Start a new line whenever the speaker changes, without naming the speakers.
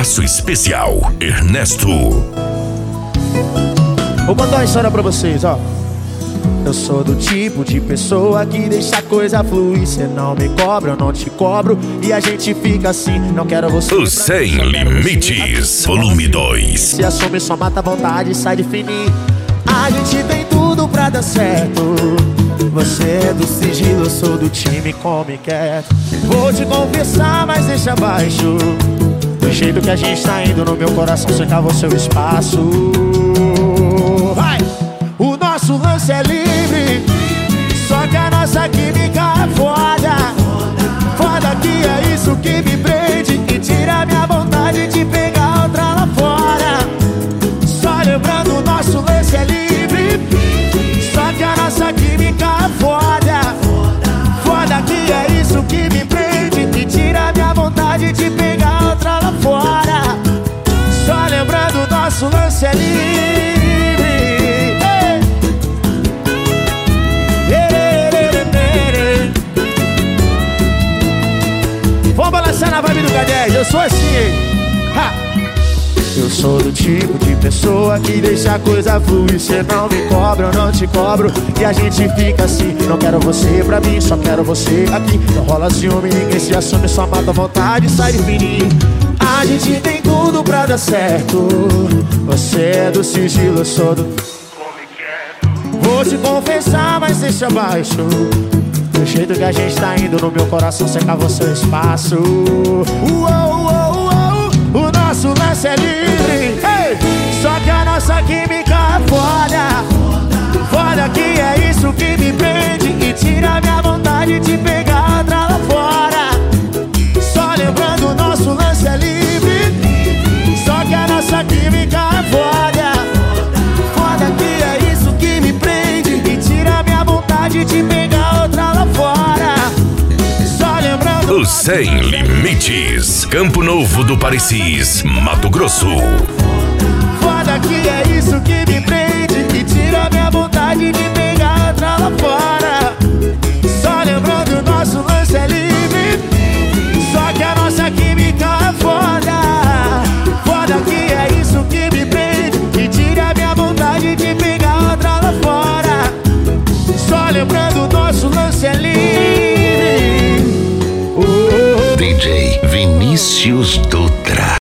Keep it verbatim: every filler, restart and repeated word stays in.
abraço especial, Ernesto.
Vou contar uma história pra vocês, ó. Eu sou do tipo de pessoa que deixa a coisa fluir. Cê não me cobra, eu não te cobro, e a gente fica assim. Não quero você.
Os Sem Limites, volume dois.
Se assume, só mata a vontade e sai de fininho. A gente tem tudo pra dar certo. Você é do sigilo, eu sou do time, come quieto. Vou te confessar, mas deixa abaixo. Do jeito que a gente tá indo, no meu coração cercava o seu espaço. Vai! O nosso lance é livre, só que a nossa química é foda. Foda que é isso que me prende e tira minha vontade de pegar outra lá fora. Só lembrando, o nosso lance é livre, só que a nossa química é foda. Foda que é isso que me prende e tira minha vontade de pegar outra lá fora. Só lembrando, o nosso lance é livre. Vamos balançar na vibe do K dez, eu sou assim, hein? Ha! Eu sou do tipo de pessoa que deixa a coisa fluir. Cê não me cobra, eu não te cobro, e a gente fica assim. Não quero você pra mim, só quero você aqui. Não rola ciúme, ninguém se assume, só mata a vontade e sai de fininho. A gente tem tudo pra dar certo. Você é do sigilo, eu sou do... Vou te confessar, mas deixa abaixo. Do jeito que a gente tá indo, no meu coração cercava o seu espaço. Uou, uou, uou. O nosso lance é livre, hey! Só que a nossa química é foda. Foda que é isso que me prende e tira minha vontade de pegar outra lá fora. Só lembrando, o nosso lance é livre, só que a nossa química é foda. Foda que é isso que me prende e tira minha vontade de pegar outra lá fora. Só lembrando,
Os Sem Limites, Campo Novo do Parecis, Mato Grosso.
foda que é isso que me prende e tira minha vontade de pegar outra lá fora. Só lembrando, o nosso lance é livre, só que a nossa química é foda. Foda que é isso que me prende e tira minha vontade de pegar outra lá fora. Só lembrando, o nosso lance é livre.
D J Vinícius Dutra.